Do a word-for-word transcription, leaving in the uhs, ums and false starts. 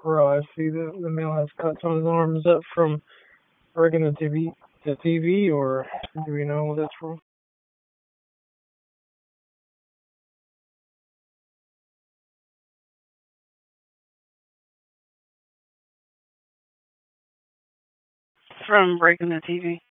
Right, I see the, the male has cuts on his arm. Is that from breaking the T V, the T V, or do we know what that's from? From breaking the T V.